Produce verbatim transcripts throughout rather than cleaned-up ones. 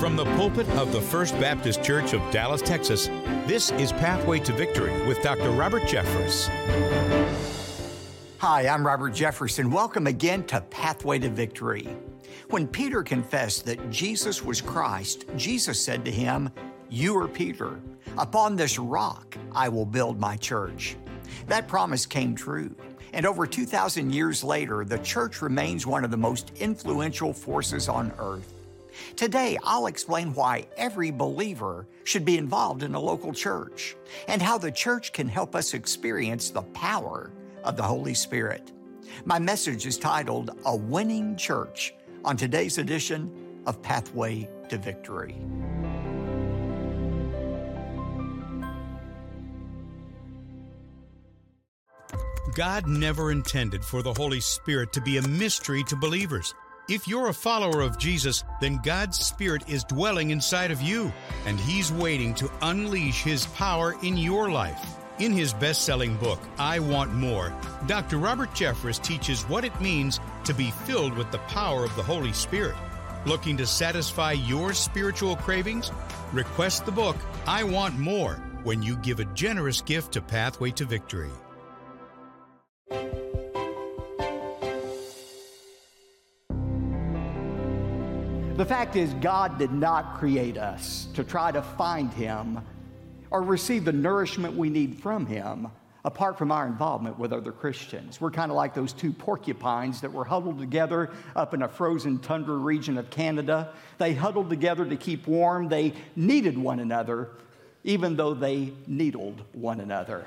From the pulpit of the First Baptist Church of Dallas, Texas, this is Pathway to Victory with Doctor Robert Jeffress. Hi, I'm Robert Jefferson. Welcome again to Pathway to Victory. When Peter confessed that Jesus was Christ, Jesus said to him, "You are Peter. Upon this rock I will build my church." That promise came true. And over two thousand years later, the church remains one of the most influential forces on earth. Today, I'll explain why every believer should be involved in a local church and how the church can help us experience the power of the Holy Spirit. My message is titled, A Winning Church, on today's edition of Pathway to Victory. God never intended for the Holy Spirit to be a mystery to believers. If you're a follower of Jesus, then God's Spirit is dwelling inside of you, and He's waiting to unleash His power in your life. In his best-selling book, I Want More, Doctor Robert Jeffress teaches what it means to be filled with the power of the Holy Spirit. Looking to satisfy your spiritual cravings? Request the book, I Want More, when you give a generous gift to Pathway to Victory. The fact is, God did not create us to try to find Him or receive the nourishment we need from Him apart from our involvement with other Christians. We're kind of like those two porcupines that were huddled together up in a frozen tundra region of Canada. They huddled together to keep warm. They needed one another, even though they needled one another.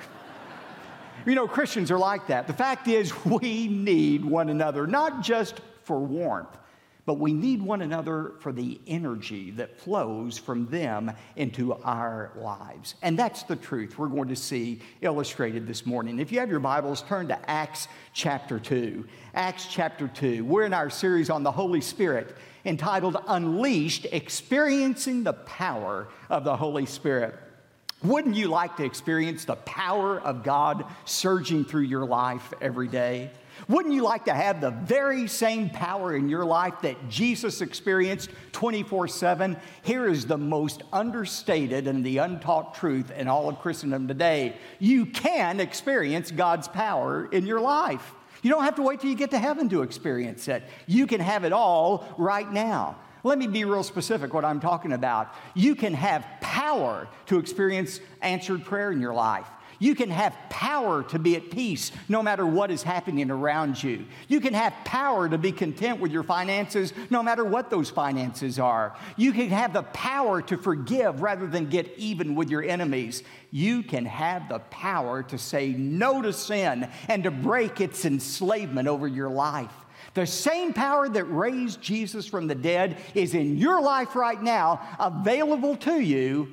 You know, Christians are like that. The fact is, we need one another, not just for warmth, but we need one another for the energy that flows from them into our lives. And that's the truth we're going to see illustrated this morning. If you have your Bibles, turn to Acts chapter two. Acts chapter two. We're in our series on the Holy Spirit entitled Unleashed, Experiencing the Power of the Holy Spirit. Wouldn't you like to experience the power of God surging through your life every day? Wouldn't you like to have the very same power in your life that Jesus experienced twenty-four seven? Here is the most understated and the untaught truth in all of Christendom today. You can experience God's power in your life. You don't have to wait till you get to heaven to experience it. You can have it all right now. Let me be real specific what I'm talking about. You can have power to experience answered prayer in your life. You can have power to be at peace no matter what is happening around you. You can have power to be content with your finances no matter what those finances are. You can have the power to forgive rather than get even with your enemies. You can have the power to say no to sin and to break its enslavement over your life. The same power that raised Jesus from the dead is in your life right now, available to you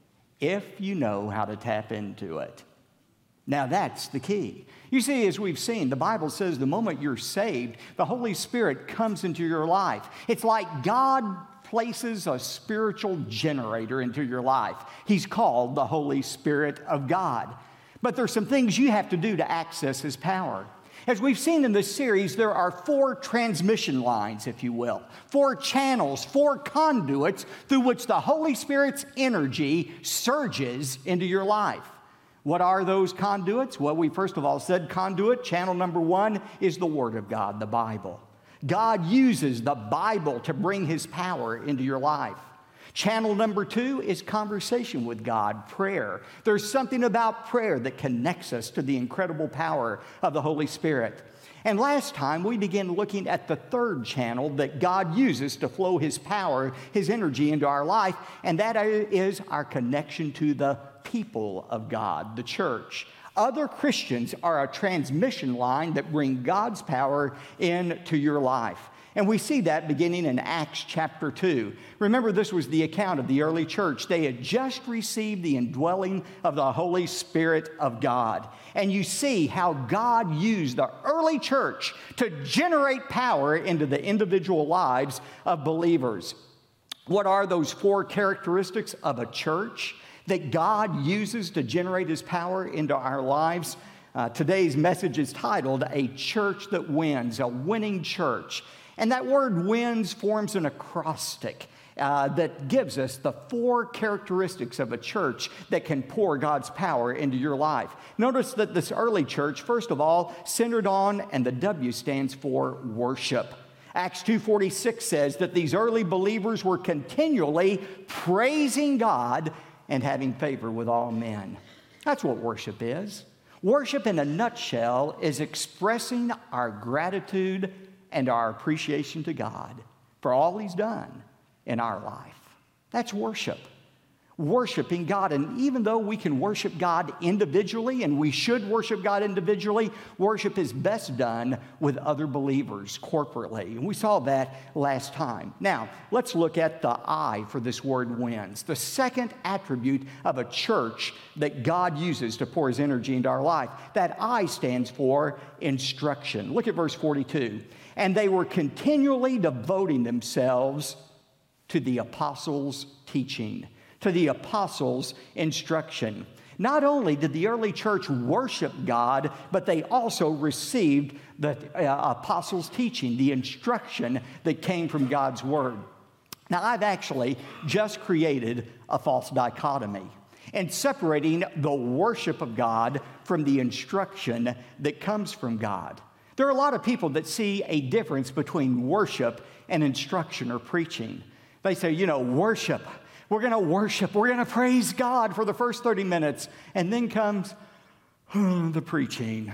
if you know how to tap into it. Now that's the key. You see, as we've seen, the Bible says the moment you're saved, the Holy Spirit comes into your life. It's like God places a spiritual generator into your life. He's called the Holy Spirit of God. But there's some things you have to do to access His power. As we've seen in this series, there are four transmission lines, if you will, four channels, four conduits through which the Holy Spirit's energy surges into your life. What are those conduits? Well, we first of all said conduit. Channel number one is the Word of God, the Bible. God uses the Bible to bring His power into your life. Channel number two is conversation with God, prayer. There's something about prayer that connects us to the incredible power of the Holy Spirit. And last time, we began looking at the third channel that God uses to flow His power, His energy into our life, and that is our connection to the people of God, the church. Other Christians are a transmission line that bring God's power into your life. And we see that beginning in Acts chapter two. Remember, this was the account of the early church. They had just received the indwelling of the Holy Spirit of God. And you see how God used the early church to generate power into the individual lives of believers. What are those four characteristics of a church that God uses to generate His power into our lives? Uh, today's message is titled, A Church That Wins, a winning church. And that word wins forms an acrostic. uh, that gives us the four characteristics of a church that can pour God's power into your life. Notice that this early church, first of all, centered on, and the W stands for worship. Acts two forty-six says that these early believers were continually praising God and having favor with all men. That's what worship is. Worship, in a nutshell, is expressing our gratitude and our appreciation to God for all He's done in our life. That's worship. Worshiping God. And even though we can worship God individually, and we should worship God individually, worship is best done with other believers corporately. And we saw that last time. Now, let's look at the I for this word wins. The second attribute of a church that God uses to pour His energy into our life. That I stands for instruction. Look at verse forty-two. And they were continually devoting themselves to the apostles' teaching, to the apostles' instruction. Not only did the early church worship God, but they also received the uh, apostles' teaching, the instruction that came from God's Word. Now, I've actually just created a false dichotomy in separating the worship of God from the instruction that comes from God. There are a lot of people that see a difference between worship and instruction or preaching. They say, you know, worship. We're going to worship. We're going to praise God for the first thirty minutes. And then comes oh, the preaching.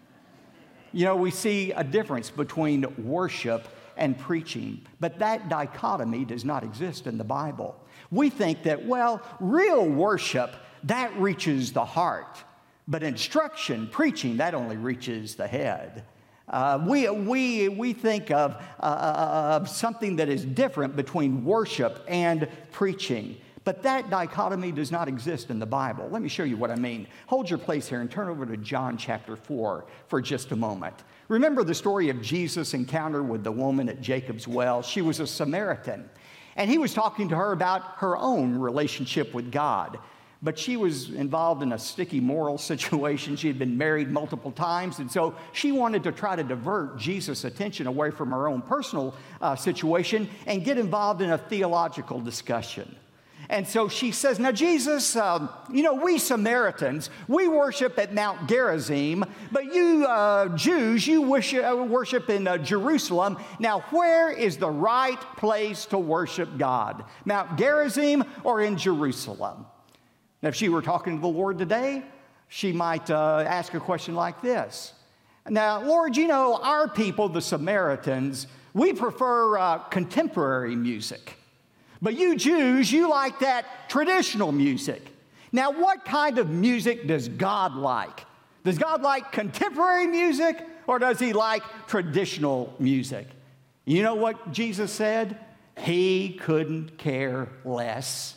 You know, we see a difference between worship and preaching. But that dichotomy does not exist in the Bible. We think that, well, real worship, that reaches the heart. But instruction, preaching, that only reaches the head. Uh, we, we, we think of, uh, of something that is different between worship and preaching. But that dichotomy does not exist in the Bible. Let me show you what I mean. Hold your place here and turn over to John chapter four for just a moment. Remember the story of Jesus' encounter with the woman at Jacob's well? She was a Samaritan, and He was talking to her about her own relationship with God. But she was involved in a sticky moral situation. She had been married multiple times, and so she wanted to try to divert Jesus' attention away from her own personal uh, situation and get involved in a theological discussion. And so she says, now, Jesus, um, you know, we Samaritans, we worship at Mount Gerizim, but you uh, Jews, you wish, uh, worship in uh, Jerusalem. Now, where is the right place to worship God? Mount Gerizim or in Jerusalem? Now, if she were talking to the Lord today, she might uh, ask a question like this. Now, Lord, you know, our people, the Samaritans, we prefer uh, contemporary music. But you Jews, you like that traditional music. Now, what kind of music does God like? Does God like contemporary music, or does He like traditional music? You know what Jesus said? He couldn't care less.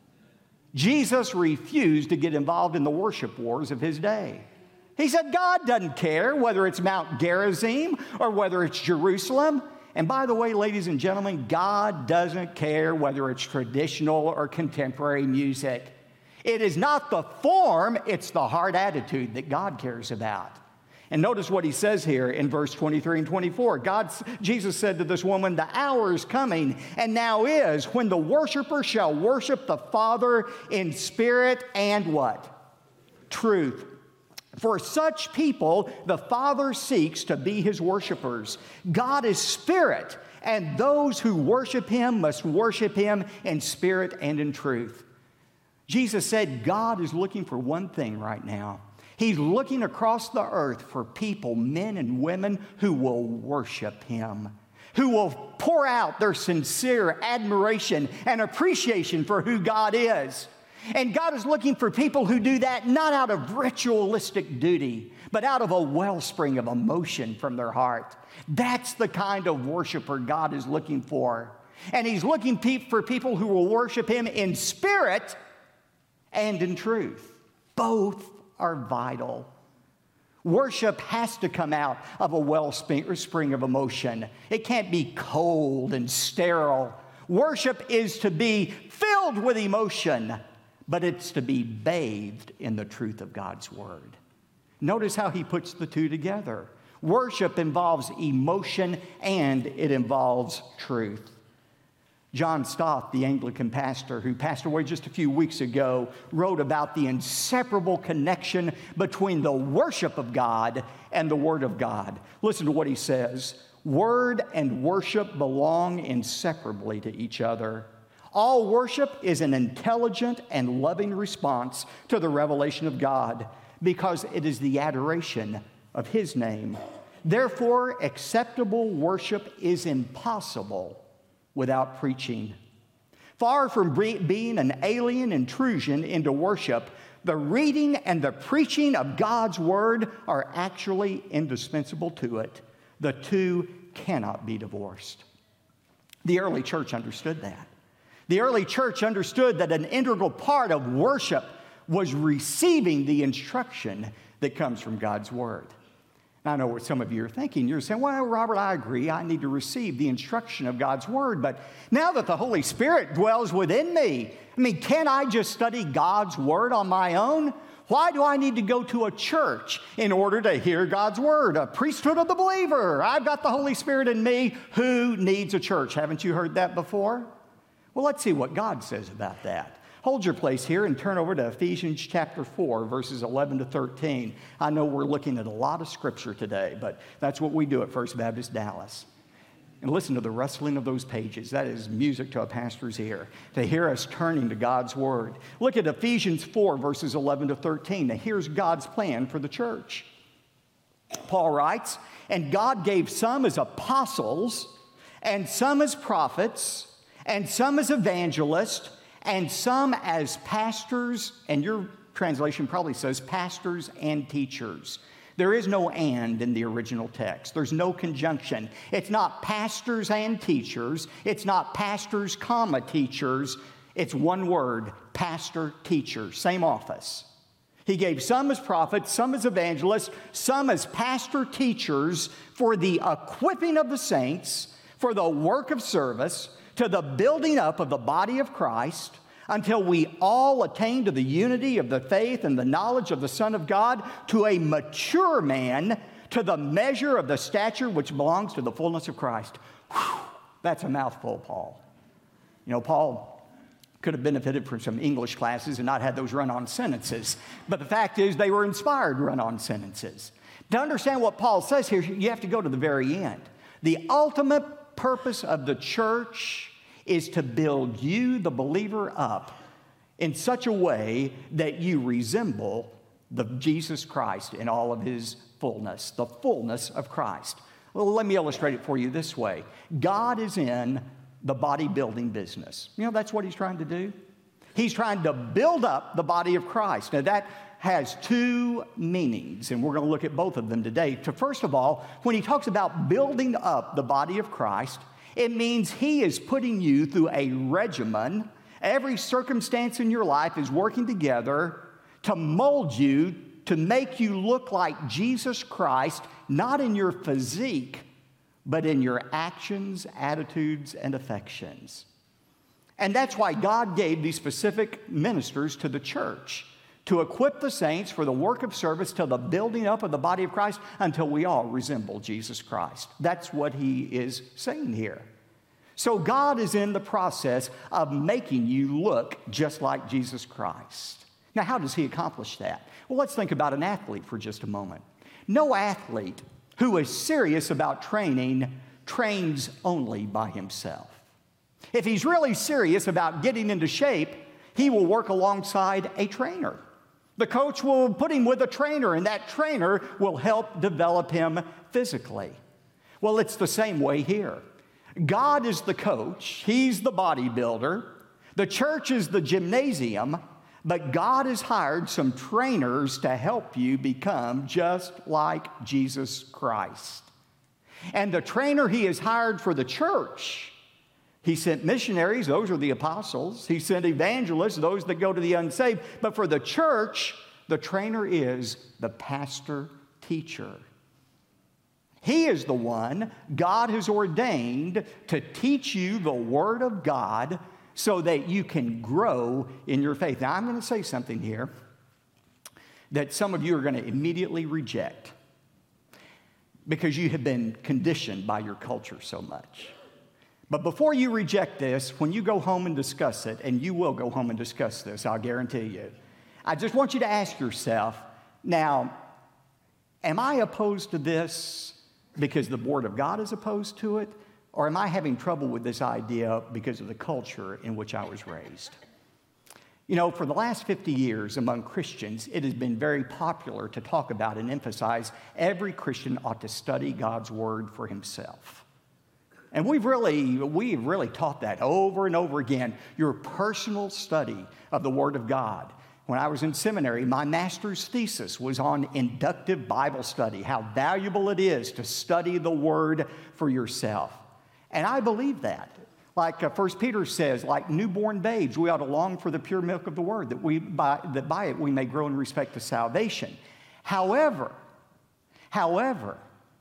Jesus refused to get involved in the worship wars of His day. He said God doesn't care whether it's Mount Gerizim or whether it's Jerusalem. And by the way, ladies and gentlemen, God doesn't care whether it's traditional or contemporary music. It is not the form, it's the heart attitude that God cares about. And notice what He says here in verse twenty-three and twenty-four. God, Jesus said to this woman, the hour is coming, and now is, when the worshiper shall worship the Father in spirit and what? Truth. For such people, the Father seeks to be His worshipers. God is spirit, and those who worship Him must worship Him in spirit and in truth. Jesus said God is looking for one thing right now. He's looking across the earth for people, men and women, who will worship Him, who will pour out their sincere admiration and appreciation for who God is. And God is looking for people who do that not out of ritualistic duty, but out of a wellspring of emotion from their heart. That's the kind of worshiper God is looking for. And He's looking pe- for people who will worship Him in spirit and in truth. Both are vital. Worship has to come out of a wellspring of emotion. It can't be cold and sterile. Worship is to be filled with emotion, but it's to be bathed in the truth of God's Word. Notice how He puts the two together. Worship involves emotion and it involves truth. John Stott, the Anglican pastor who passed away just a few weeks ago, wrote about the inseparable connection between the worship of God and the Word of God. Listen to what he says. Word and worship belong inseparably to each other. All worship is an intelligent and loving response to the revelation of God because it is the adoration of His name. Therefore, acceptable worship is impossible without preaching. Far from being an alien intrusion into worship, the reading and the preaching of God's Word are actually indispensable to it. The two cannot be divorced. The early church understood that. The early church understood that an integral part of worship was receiving the instruction that comes from God's Word. I know what some of you are thinking. You're saying, well, Robert, I agree. I need to receive the instruction of God's Word. But now that the Holy Spirit dwells within me, I mean, can't I just study God's Word on my own? Why do I need to go to a church in order to hear God's Word? A priesthood of the believer. I've got the Holy Spirit in me. Who needs a church? Haven't you heard that before? Well, let's see what God says about that. Hold your place here and turn over to Ephesians chapter four, verses eleven to thirteen. I know we're looking at a lot of scripture today, but that's what we do at First Baptist Dallas. And listen to the rustling of those pages. That is music to a pastor's ear, to hear us turning to God's Word. Look at Ephesians four, verses eleven to thirteen. Now, here's God's plan for the church. Paul writes, "And God gave some as apostles, and some as prophets, and some as evangelists, and some as pastors," and your translation probably says pastors and teachers. There is no "and" in the original text. There's no conjunction. It's not pastors and teachers. It's not pastors, comma, teachers. It's one word, pastor, teacher, same office. He gave some as prophets, some as evangelists, some as pastor, teachers for the equipping of the saints, for the work of service, to the building up of the body of Christ, until we all attain to the unity of the faith and the knowledge of the Son of God, to a mature man, to the measure of the stature which belongs to the fullness of Christ. Whew, that's a mouthful, Paul. You know, Paul could have benefited from some English classes and not had those run-on sentences. But the fact is, they were inspired run-on sentences. To understand what Paul says here, you have to go to the very end. The ultimate purpose of the church is to build you, the believer, up in such a way that you resemble the Jesus Christ in all of His fullness, the fullness of Christ. Well, let me illustrate it for you this way. God is in the bodybuilding business. You know, that's what He's trying to do. He's trying to build up the body of Christ. Now, that has two meanings, and we're going to look at both of them today. So first of all, when He talks about building up the body of Christ, it means He is putting you through a regimen. Every circumstance in your life is working together to mold you, to make you look like Jesus Christ, not in your physique, but in your actions, attitudes, and affections. And that's why God gave these specific ministers to the church, to equip the saints for the work of service till the building up of the body of Christ until we all resemble Jesus Christ. That's what He is saying here. So God is in the process of making you look just like Jesus Christ. Now, how does He accomplish that? Well, let's think about an athlete for just a moment. No athlete who is serious about training trains only by himself. If he's really serious about getting into shape, he will work alongside a trainer. The coach will put him with a trainer, and that trainer will help develop him physically. Well, it's the same way here. God is the coach. He's the bodybuilder. The church is the gymnasium, but God has hired some trainers to help you become just like Jesus Christ. And the trainer He has hired for the church, He sent missionaries, those are the apostles. He sent evangelists, those that go to the unsaved. But for the church, the trainer is the pastor teacher. He is the one God has ordained to teach you the Word of God so that you can grow in your faith. Now, I'm going to say something here that some of you are going to immediately reject because you have been conditioned by your culture so much. But before you reject this, when you go home and discuss it, and you will go home and discuss this, I'll guarantee you, I just want you to ask yourself, now, am I opposed to this because the Word of God is opposed to it? Or am I having trouble with this idea because of the culture in which I was raised? You know, for the last fifty years among Christians, it has been very popular to talk about and emphasize every Christian ought to study God's Word for himself. And we've really, we've really taught that over and over again, your personal study of the Word of God. When I was in seminary, my master's thesis was on inductive Bible study, how valuable it is to study the Word for yourself. And I believe that. Like uh, First Peter says, like newborn babes, we ought to long for the pure milk of the Word, that, we, by, that by it we may grow in respect to salvation. However, however,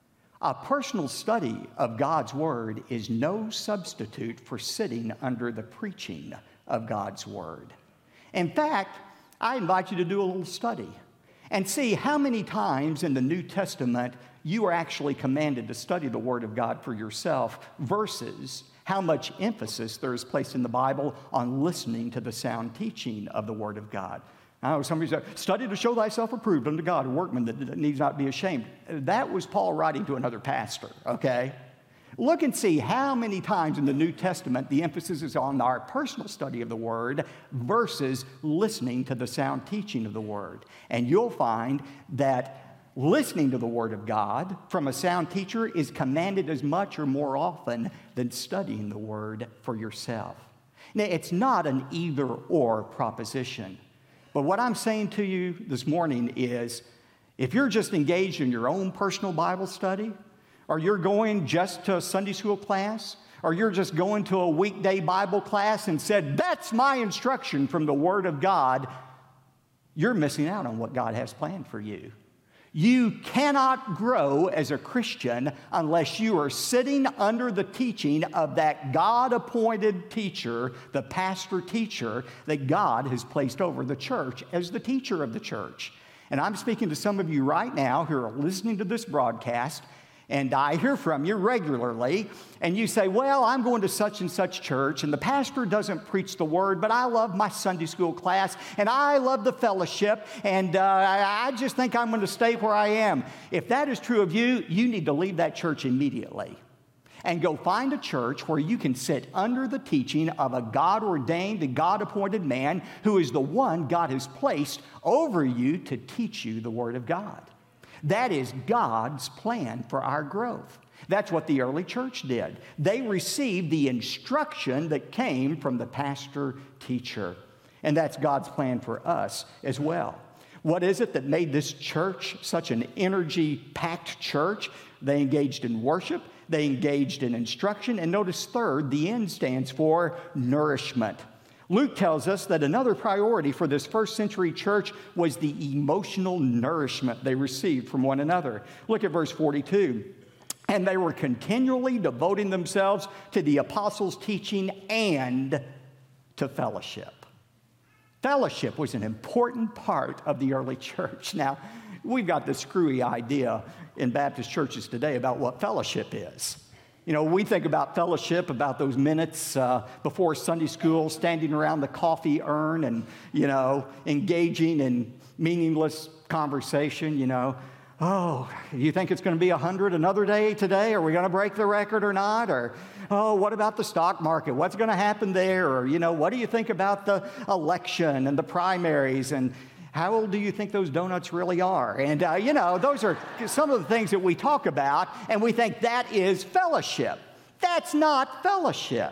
a personal study of God's Word is no substitute for sitting under the preaching of God's Word. In fact, I invite you to do a little study and see how many times in the New Testament you are actually commanded to study the Word of God for yourself versus how much emphasis there is placed in the Bible on listening to the sound teaching of the Word of God. I know somebody said, study to show thyself approved unto God, a workman that needs not be ashamed. That was Paul writing to another pastor, okay? Look and see how many times in the New Testament the emphasis is on our personal study of the Word versus listening to the sound teaching of the Word. And you'll find that listening to the Word of God from a sound teacher is commanded as much or more often than studying the Word for yourself. Now, it's not an either-or proposition. But what I'm saying to you this morning is, if you're just engaged in your own personal Bible study, or you're going just to a Sunday school class, or you're just going to a weekday Bible class and said, that's my instruction from the Word of God, you're missing out on what God has planned for you. You cannot grow as a Christian unless you are sitting under the teaching of that God-appointed teacher, the pastor-teacher that God has placed over the church as the teacher of the church. And I'm speaking to some of you right now who are listening to this broadcast, and I hear from you regularly, and you say, well, I'm going to such and such church, and the pastor doesn't preach the Word, but I love my Sunday school class, and I love the fellowship, and uh, I just think I'm going to stay where I am. If that is true of you, you need to leave that church immediately and go find a church where you can sit under the teaching of a God-ordained and God-appointed man who is the one God has placed over you to teach you the Word of God. That is God's plan for our growth. That's what the early church did. They received the instruction that came from the pastor-teacher. And that's God's plan for us as well. What is it that made this church such an energy-packed church? They engaged in worship. They engaged in instruction. And notice third, the N stands for nourishment. Luke tells us that another priority for this first century church was the emotional nourishment they received from one another. Look at verse forty-two. And they were continually devoting themselves to the apostles' teaching and to fellowship. Fellowship was an important part of the early church. Now, we've got this screwy idea in Baptist churches today about what fellowship is. You know, we think about fellowship, about those minutes uh, before Sunday school, standing around the coffee urn and, you know, engaging in meaningless conversation, you know. Oh, you think it's going to be one hundred another day today? Are we going to break the record or not? Or, oh, what about the stock market? What's going to happen there? Or, you know, what do you think about the election and the primaries? And how old do you think those donuts really are? And, uh, you know, those are some of the things that we talk about, and we think that is fellowship. That's not fellowship.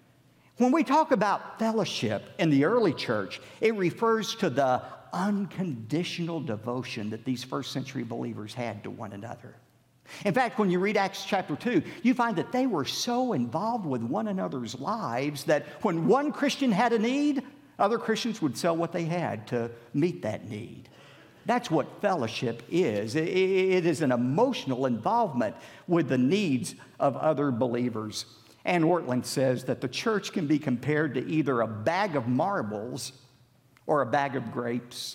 When we talk about fellowship in the early church, it refers to the unconditional devotion that these first century believers had to one another. In fact, when you read Acts chapter two, you find that they were so involved with one another's lives that when one Christian had a need, other Christians would sell what they had to meet that need. That's what fellowship is. It is an emotional involvement with the needs of other believers. Ann Ortland says that the church can be compared to either a bag of marbles or a bag of grapes.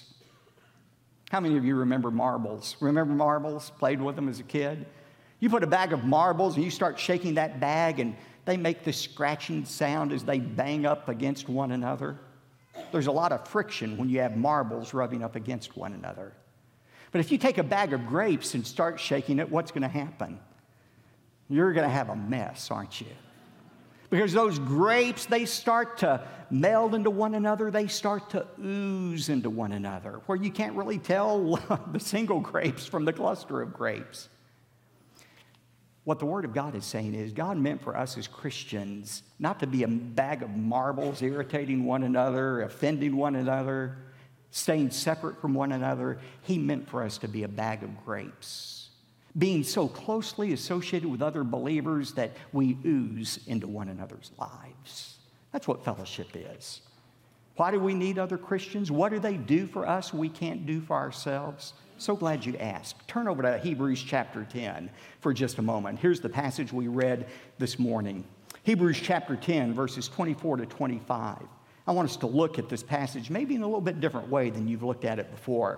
How many of you remember marbles? Remember marbles? Played with them as a kid? You put a bag of marbles and you start shaking that bag, and they make this scratching sound as they bang up against one another. There's a lot of friction when you have marbles rubbing up against one another. But if you take a bag of grapes and start shaking it, what's going to happen? You're going to have a mess, aren't you? Because those grapes, they start to meld into one another. They start to ooze into one another, where you can't really tell the single grapes from the cluster of grapes. What the Word of God is saying is God meant for us as Christians not to be a bag of marbles irritating one another, offending one another, staying separate from one another. He meant for us to be a bag of grapes, being so closely associated with other believers that we ooze into one another's lives. That's what fellowship is. Why do we need other Christians? What do they do for us we can't do for ourselves? So glad you asked. Turn over to Hebrews chapter ten for just a moment. Here's the passage we read this morning. Hebrews chapter ten, verses twenty-four to twenty-five. I want us to look at this passage maybe in a little bit different way than you've looked at it before.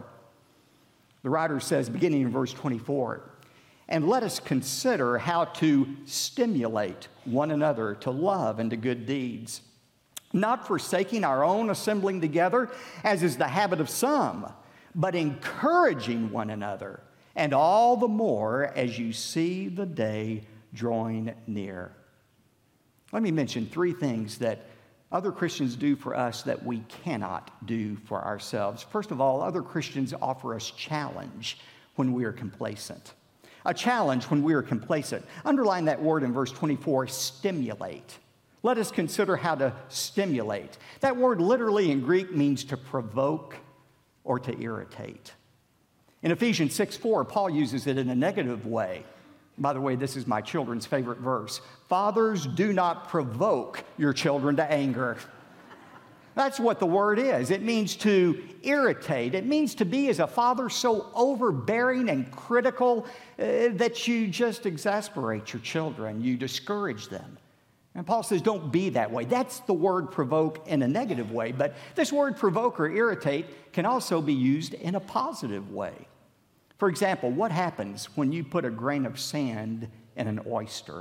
The writer says, beginning in verse twenty-four, "And let us consider how to stimulate one another to love and to good deeds, not forsaking our own assembling together, as is the habit of some, but encouraging one another, and all the more as you see the day drawing near." Let me mention three things that other Christians do for us that we cannot do for ourselves. First of all, other Christians offer us challenge when we are complacent. A challenge when we are complacent. Underline that word in verse twenty-four, stimulate. Let us consider how to stimulate. That word literally in Greek means to provoke or to irritate. In Ephesians six four, Paul uses it in a negative way. By the way, this is my children's favorite verse. Fathers, do not provoke your children to anger. That's what the word is. It means to irritate. It means to be, as a father, so overbearing and critical uh, that you just exasperate your children. You discourage them. And Paul says, don't be that way. That's the word provoke in a negative way. But this word provoke or irritate can also be used in a positive way. For example, what happens when you put a grain of sand in an oyster?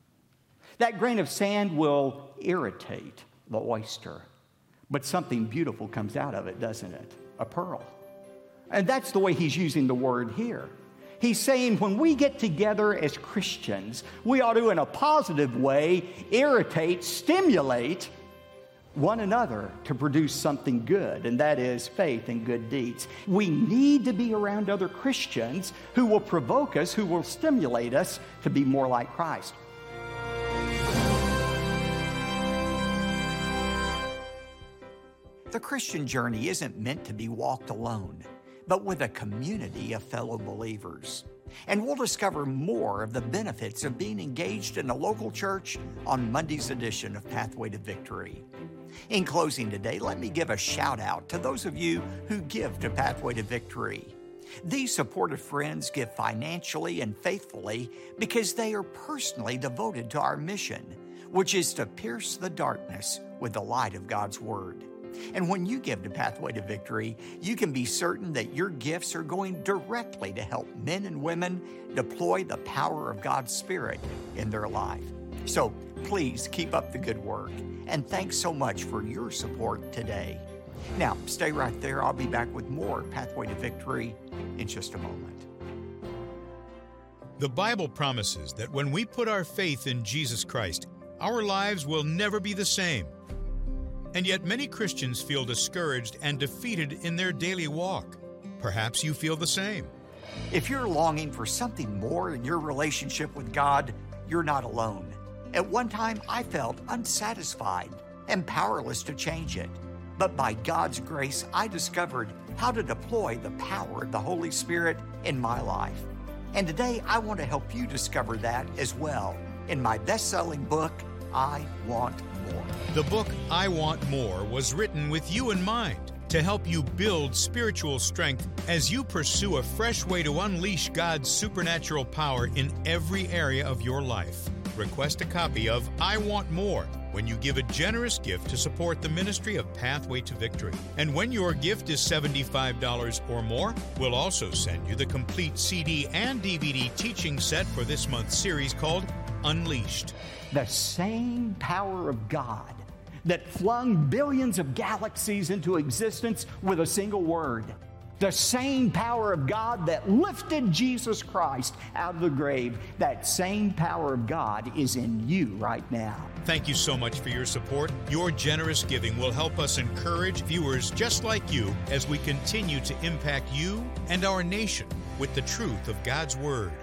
That grain of sand will irritate the oyster. But something beautiful comes out of it, doesn't it? A pearl. And that's the way he's using the word here. He's saying when we get together as Christians, we ought to, in a positive way, irritate, stimulate one another to produce something good, and that is faith and good deeds. We need to be around other Christians who will provoke us, who will stimulate us to be more like Christ. The Christian journey isn't meant to be walked alone, but with a community of fellow believers. And we'll discover more of the benefits of being engaged in a local church on Monday's edition of Pathway to Victory. In closing today, let me give a shout out to those of you who give to Pathway to Victory. These supportive friends give financially and faithfully because they are personally devoted to our mission, which is to pierce the darkness with the light of God's Word. And when you give to Pathway to Victory, you can be certain that your gifts are going directly to help men and women deploy the power of God's Spirit in their life. So please keep up the good work, and thanks so much for your support today. Now, stay right there. I'll be back with more Pathway to Victory in just a moment. The Bible promises that when we put our faith in Jesus Christ, our lives will never be the same. And yet many Christians feel discouraged and defeated in their daily walk. Perhaps you feel the same. If you're longing for something more in your relationship with God, you're not alone. At one time, I felt unsatisfied and powerless to change it. But by God's grace, I discovered how to deploy the power of the Holy Spirit in my life. And today, I want to help you discover that as well in my best-selling book, I Want More. The book, I Want More, was written with you in mind to help you build spiritual strength as you pursue a fresh way to unleash God's supernatural power in every area of your life. Request a copy of I Want More when you give a generous gift to support the ministry of Pathway to Victory. And when your gift is seventy-five dollars or more, we'll also send you the complete C D and D V D teaching set for this month's series called Unleashed. The same power of God that flung billions of galaxies into existence with a single word. The same power of God that lifted Jesus Christ out of the grave, that same power of God is in you right now. Thank you so much for your support. Your generous giving will help us encourage viewers just like you as we continue to impact you and our nation with the truth of God's Word.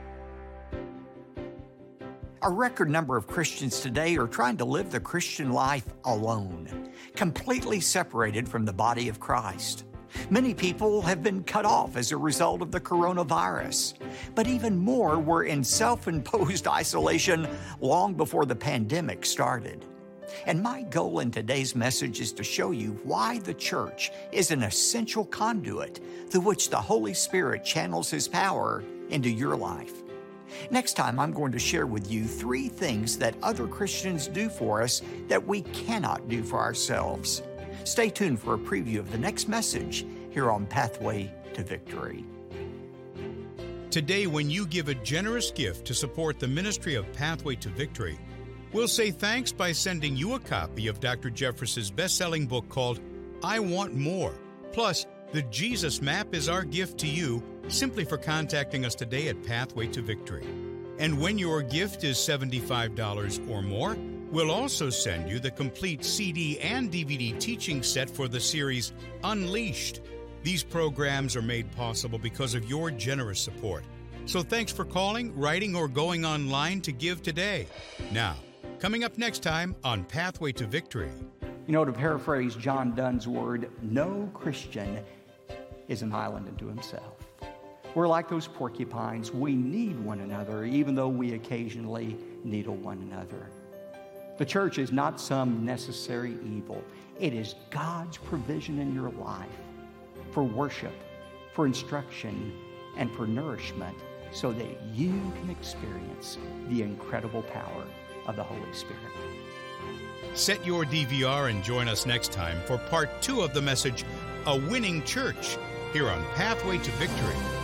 A record number of Christians today are trying to live the Christian life alone, completely separated from the body of Christ. Many people have been cut off as a result of the coronavirus, but even more were in self-imposed isolation long before the pandemic started. And my goal in today's message is to show you why the church is an essential conduit through which the Holy Spirit channels His power into your life. Next time, I'm going to share with you three things that other Christians do for us that we cannot do for ourselves. Stay tuned for a preview of the next message here on Pathway to Victory. Today, when you give a generous gift to support the ministry of Pathway to Victory, we'll say thanks by sending you a copy of Doctor Jeffress's best-selling book called I Want More. Plus, the Jesus Map is our gift to you simply for contacting us today at Pathway to Victory. And when your gift is seventy-five dollars or more, we'll also send you the complete C D and D V D teaching set for the series Unleashed. These programs are made possible because of your generous support. So thanks for calling, writing, or going online to give today. Now, coming up next time on Pathway to Victory. You know, to paraphrase John Donne's word, no Christian is an island unto himself. We're like those porcupines. We need one another, even though we occasionally needle one another. The church is not some necessary evil. It is God's provision in your life for worship, for instruction, and for nourishment so that you can experience the incredible power of the Holy Spirit. Set your D V R and join us next time for part two of the message, A Winning Church, here on Pathway to Victory.